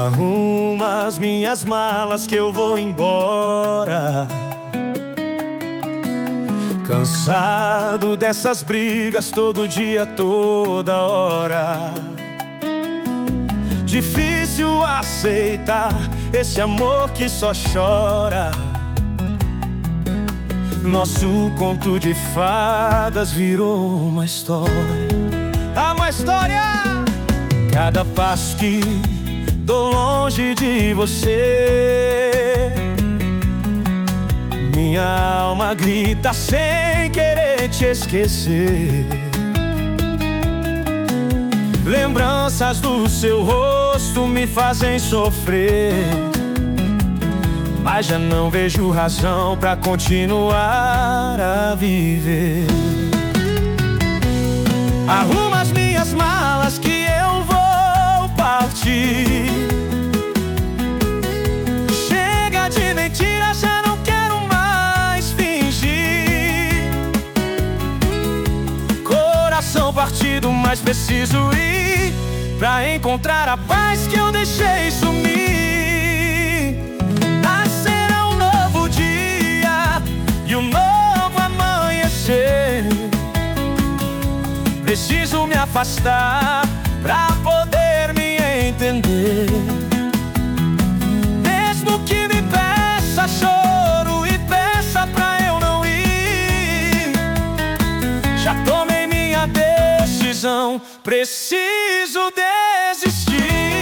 Arruma as minhas malas que eu vou embora. Cansado dessas brigas todo dia, toda hora. Difícil aceitar esse amor que só chora. Nosso conto de fadas virou uma história. Uma história! Cada passo que dou longe de você, minha alma grita sem querer te esquecer. Lembranças do seu rosto me fazem sofrer, mas já não vejo razão pra continuar a viver. Arruma as minhas malas que eu vou partir. Chega de mentira, já não quero mais fingir. Coração partido, mas preciso ir pra encontrar a paz que eu deixei sumir. Nascerá um novo dia e um novo amanhecer. Preciso me afastar pra poder me entender. Mesmo que me peça choro e peça pra eu não ir, já tomei minha decisão, preciso desistir.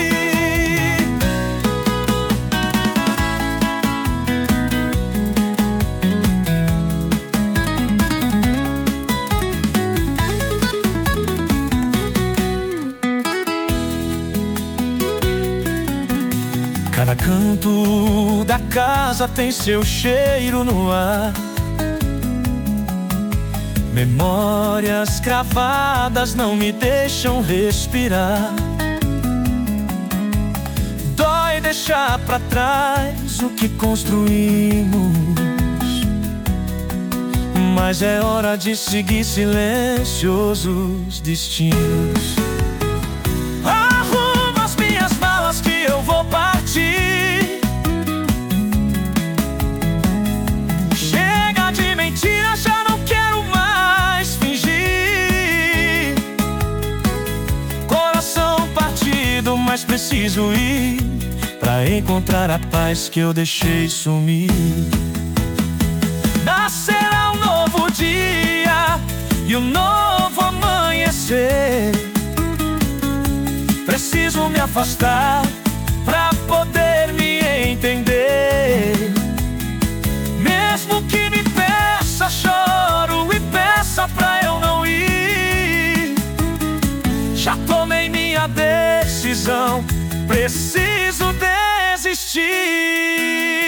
Cada canto da casa tem seu cheiro no ar. Memórias cravadas não me deixam respirar. Dói deixar pra trás o que construímos, mas é hora de seguir silenciosos destinos. Arrumo as minhas malas que eu vou partir. Chega de mentira, já não quero mais fingir. Coração partido, mas preciso ir pra encontrar a paz que eu deixei sumir. Nascerá um novo dia e um novo amanhecer. Preciso me afastar pra poder me entender. Mesmo que me peça choro e peça pra eu não ir, já tomei minha decisão, preciso desistir.